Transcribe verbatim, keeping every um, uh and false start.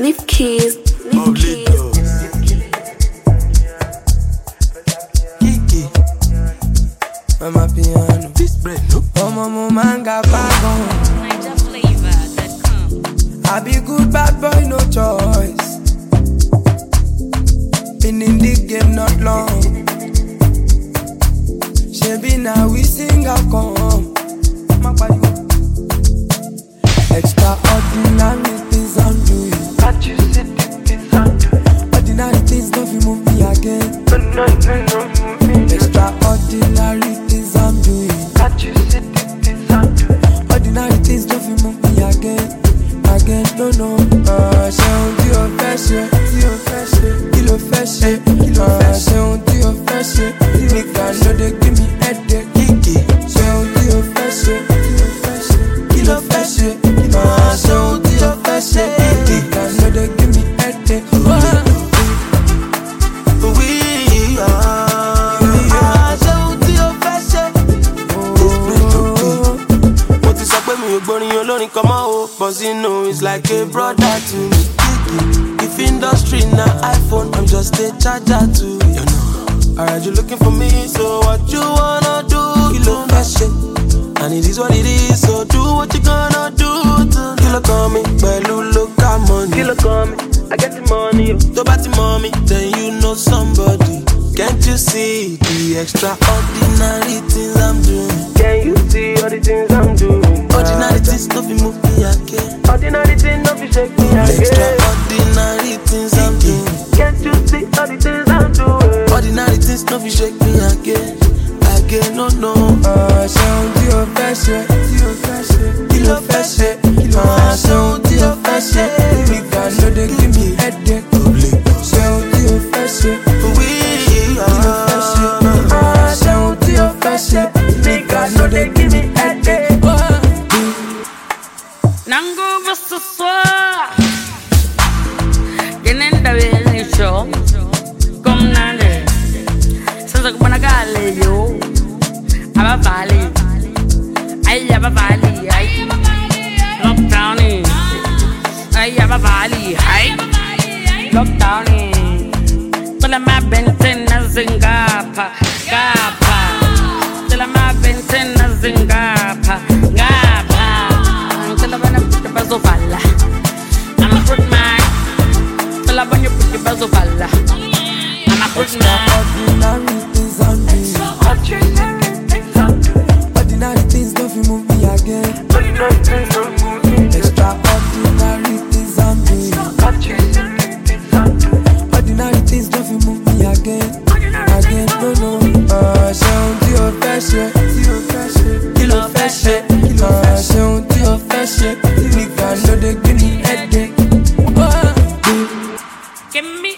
Leave keys, leave keys. Kiki, mama piano. This bread, no. Mama manga bag on. Niger flavor that come. I be good bad boy, no choice. Been in the game not long. Shebi now we sing a come. Extraordinary things I'm doing. But you see the things I'm doing. Ordinary things don't fi move me again. But no, no, no, move me. Extraordinary things I'm doing. But you see the things I'm doing. Ordinary things don't fi move me again. Again, no, no. Ah, ṣe ohun tí o fẹ́ ṣe, tí o fẹ́ ṣe, kí ló fẹ́ ṣe, kí ló fẹ́ ṣe. Ṣe ohun tí o fẹ́ ṣe, nìkan ló dé give me headache. Kìkì. Ṣe ohun tí o fẹ́ ṣe, tí o fẹ́ ṣe, kí ló fẹ́ ṣe. Ah, ṣe ohun tí o fẹ́ ṣe, nìkan ló dé give me headache. We are. Ṣé ohun tí o fẹ́ ṣe? Mo ti sọ pé mi ò gbórin olórin kan mọ́ o, but you know it's like a brother to me. If industry na iPhone, I'm just a charger to you know. Alright, you looking for me, so what you wanna do? Kí ló fẹ́ ṣe? And it is what it is, so do what you gonna do to kí ló kàn mí pẹ̀lú local money. Kí ló kàn mí? I get the money. Tó bá ti mọ̀ mí, then you know somebody. Can't you see the extraordinary things I'm doing? Can you see all the things I'm doing? Ordinary things no fit move me again. Ordinary things no fit shake me again. Extraordinary things I'm doing. Can't you see all the things I'm doing? Ordinary things no fit shake me again. Again, no, no. Ah, ṣe ohun tí o fẹ́ ṣe, tí o fẹ́ ṣe, kí ló fẹ́ ṣe. Ah, ṣe ohun tí o fẹ́ ṣe, nìkan ló dé give me headache. Ṣe ohun tí o fẹ́ ṣe, We kí ló fẹ́ ṣe. are. Ah, ṣe ohun tí o fẹ́ ṣe, nìkan ló dé give me headache. Nango versus Swa. Genenda veli show. Come nande. Sasa kumana gale yo. Aba valley. Ay aba valley. Ay. Lockdown. Ay aba valley. Ay. Lockdown. Tala ma benten na zingapa. Gapa. Tala ma benten na zingapa. Gapa. Tala bana puti bazo falla. I'm a fruit man. Tala bana puti bazo falla. I'm a fruit man. Ordinary things I'm doing. Ordinary things don't fi move me again. Ordinary things don't move me. Extraordinary things I'm doing. But you see the things I'm doing. Ordinary things don't fi move me again. Again, no, no. Ah, ṣe ohun tí o fẹ́ ṣe, tí o fẹ́ ṣe, kí ló fẹ́ ṣe. Ah, ṣe ohun tí o fẹ́ ṣe, nìkan ló dé give me headache. Give me